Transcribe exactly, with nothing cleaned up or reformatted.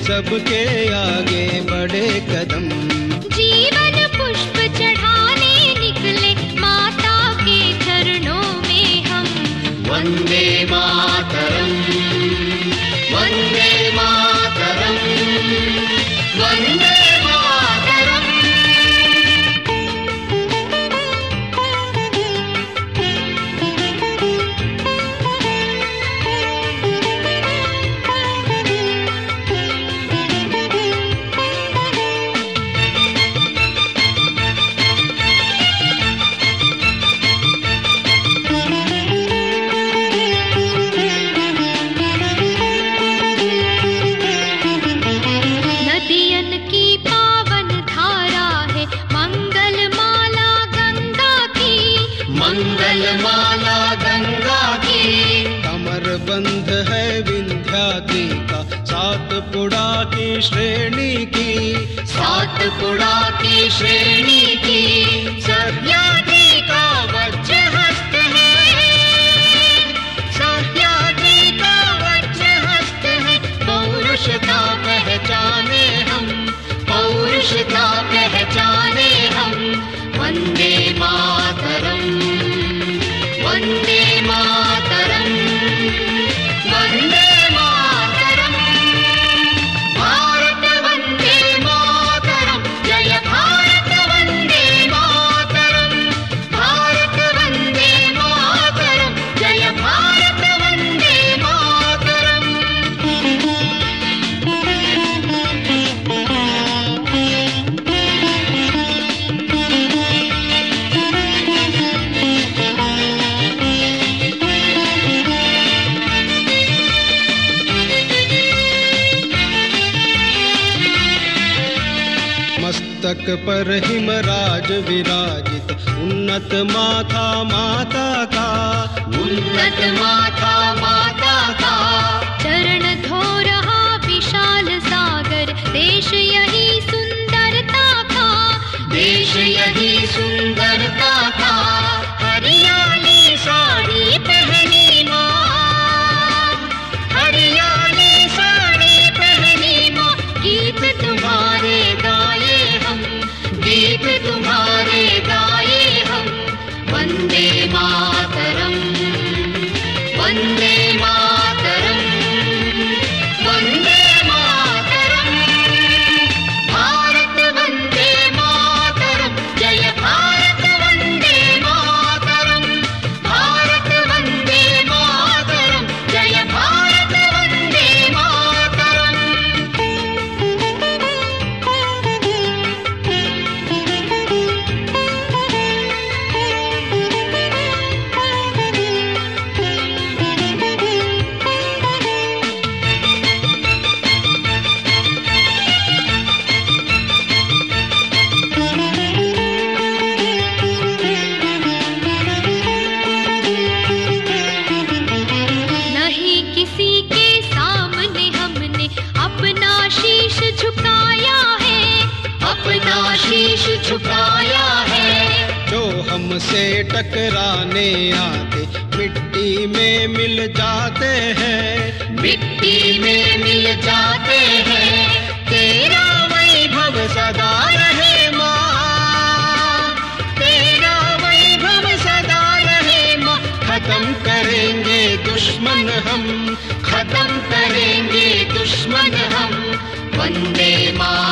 सबके आगे बढ़े कदम। जीवन पुष्प चढ़ाने निकले माता के चरणों में हम। वंदे मातरम, वंदे मातरम, वंदे मातरम। मंगलमाला गंगा की, कमरबंध है विंध्याद्रि का, सातपुड़ा की श्रेणी की, सातपुड़ा की श्रेणी की। सह्याद्रि का वज्रहस्त है, सह्याद्रि का वज्रहस्त है। पौरुषता पहचाने हम, पौरुषता पहचाने हम। वंदे मातरम, वंदे मातरम, वंदे मातरम। भारत वंदे मातरम, जय भारत वंदे मातरम। भारत वंदे मातरम, जय भारत वंदे मातरम। मस्तक पर हिमराज विराजित, उन्नत माथा माता का, उन्नत माथा माता का। चरण धो रहा विशाल सागर, देश यही सुंदरता का, देश यही सुंदरता का। हरियाली साड़ी पहनी माँ, हरियाली साड़ी पहनी माँ। गीत तुम्हारे गाए हम, गीत तुम्हारे गाए हम। वंदे मातरम, वंदे मातरम, वंदे मातरम। भारत वंदे मातरम, जय भारत वंदे मातरम। भारत वंदे मातरम, जय भारत वंदे मातरम। नहीं किसी के सामने हमने अपना शीश झुकाया है, अपना शीश झुकाया है। जो हमसे टकराने आते मिट्टी में मिल जाते हैं, मिट्टी में मिल जाते हैं। तेरा वैभव सदा रहे माँ, तेरा वैभव सदा रहे माँ। खत्म करेंगे दुश्मन हम, खत्म करेंगे दुश्मन हम। वंदे मातरम,